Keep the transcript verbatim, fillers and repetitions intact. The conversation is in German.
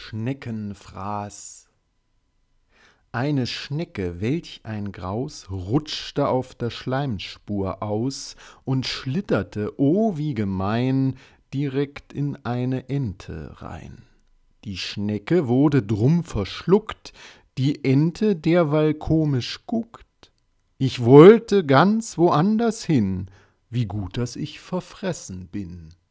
Schneckenfraß. Eine Schnecke, welch ein Graus, rutschte auf der Schleimspur aus und schlitterte, oh wie gemein, direkt in eine Ente rein. Die Schnecke wurde drum verschluckt, die Ente derweil komisch guckt. Ich wollte ganz woanders hin, wie gut, dass ich verfressen bin.